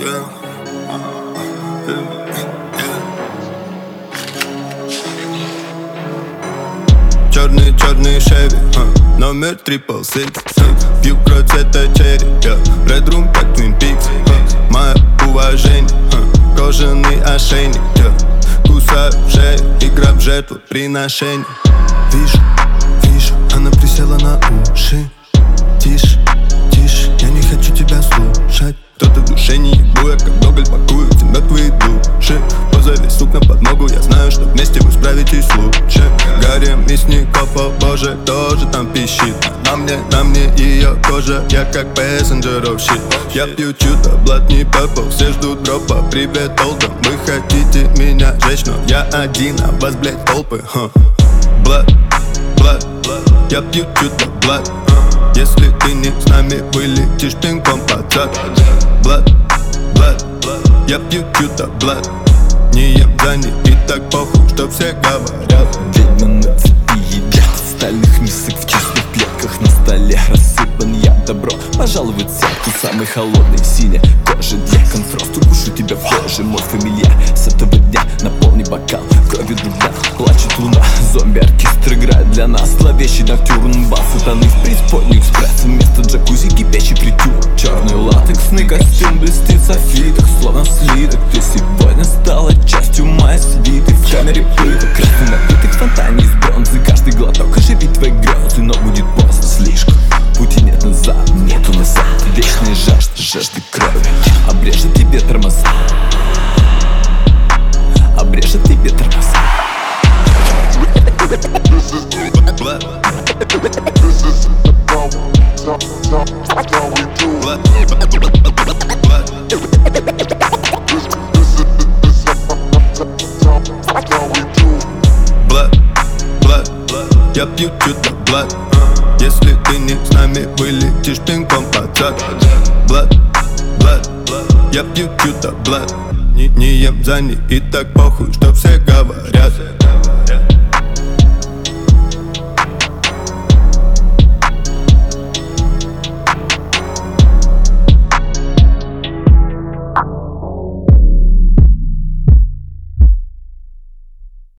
Черный Chevy, номер 666. Пью кровь цвета черри, Red Room как Twin Peaks. Мое уважение, кожаный ошейник, кусаю в шею, игра в жертвоприношение. Вижу, она присела на уши. Тише, я не хочу тебя слушать. Кто-то в душе не ебу, я как доголь пакую в тебя твои души. Позови сук на подмогу, я знаю, что вместе вы справитесь лучше. Гарем мясников, о боже, тоже там пищит. На мне ее кожа, я как пассенджеров щит. Я пью чудо, блат не пепл, все ждут дропа. Привет, Олдом, вы хотите меня жечь, но я один, а вас, блять, толпы. Блат, я пью чудо, блат. Если ты не с нами, вылетишь пинком под зад. Блад, я пью чудо, блад. Не ем за них и так похуй, что все говорят. Ведьма на цепи едят стальных мисок в чистых клетках. На столе рассыпан я добро. Пожалуй, цепку самый холодный, синяя кожа для конфрост. Укушу тебя в коже, мой фамильяр. С этого дня наполни бокал кровью друга. Плачет луна, зомби-оркестр играет для нас. Зловещий ноктюрн, бас, утоны в преисподнюю экспресс. Вместо джакузи кипящий притюр. Черный латексный костюм блестит в софитах, словно слиток. Ты сегодня стала частью моей свиты. В камере пыток, красный напиток в фонтане из бронзы. Каждый глоток оживит твои грезы, но будет поздно слишком. Пути нет назад, нету назад. Вечная жажды крови обрежет тебе тормоза. Обрежет тебе тормоза. Я пью чудо, блад. Если ты не с нами, вылетишь пинком под зад. Блад, я пью чудо, блад. Не ем за них и так похуй, что все говорят.